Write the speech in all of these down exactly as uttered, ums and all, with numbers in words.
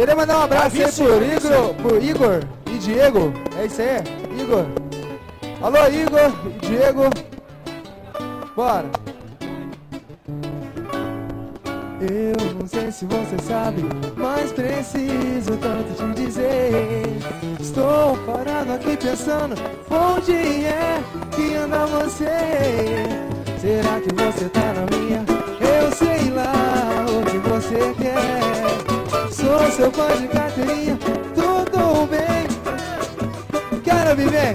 Queria mandar um abraço aí pro Igor, pro Igor e Diego. É isso aí? Igor. Alô, Igor e Diego. Bora. Eu não sei se você sabe, mas preciso tanto te dizer. Estou parado aqui pensando, onde é que anda você? Será que você tá na minha? Eu sei lá o que você quer. Sou seu fã de carteirinha, tudo bem. Quero viver.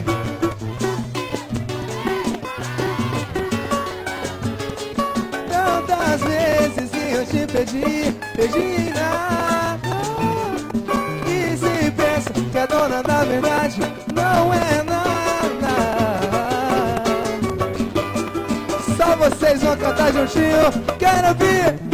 Tantas vezes que eu te pedi, pedi nada. E se pensa que a dona da verdade não é nada. Só vocês vão cantar juntinho, quero ouvir.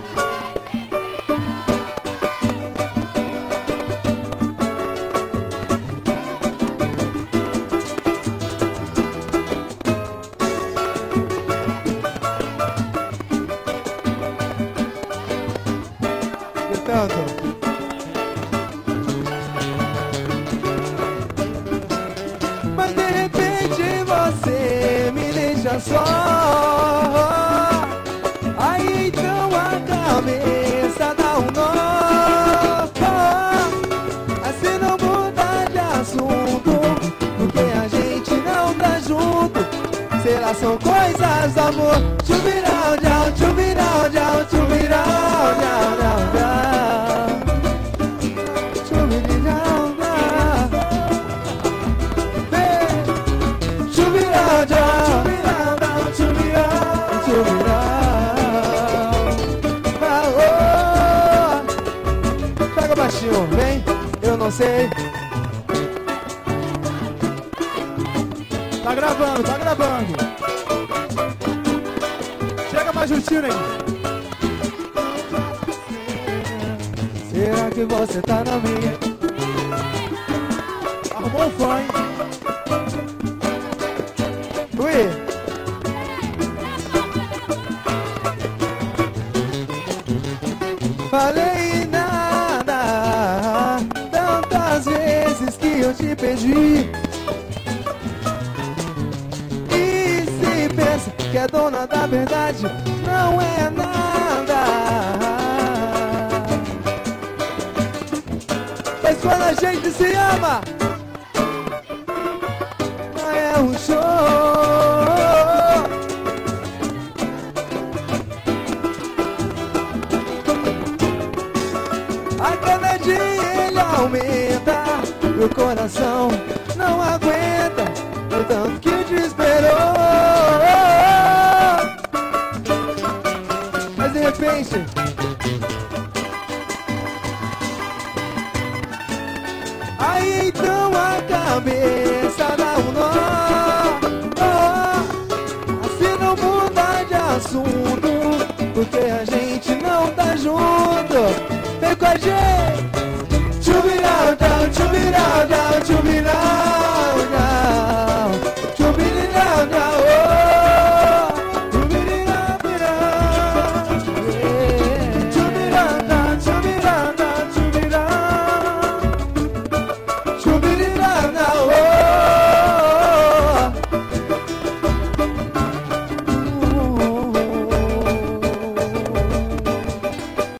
Mas de repente você me deixa só. Aí então a cabeça dá um nó. Assim não muda de assunto, porque a gente não tá junto. Será são coisas do amor. Chuvirão, tchau, chuvirão, tchau, chuvirão, tchau, tchau, tchau. Pega baixinho, vem, eu não sei. Tá gravando, tá gravando. Chega mais juntinho, né? Será que você tá na minha? Arrumou um fã, hein? Ui! Falei nada, tantas vezes que eu te pedi. E se pensa que é dona da verdade, não é nada. Mas quando a gente se ama, é um show. A cada dia ele aumenta, meu coração não aguenta o tanto que te esperou. Mas de repente aí então a cabeça dá um nó. Oh, assim não muda de assunto, porque a gente não tá junto. Vem com a gente.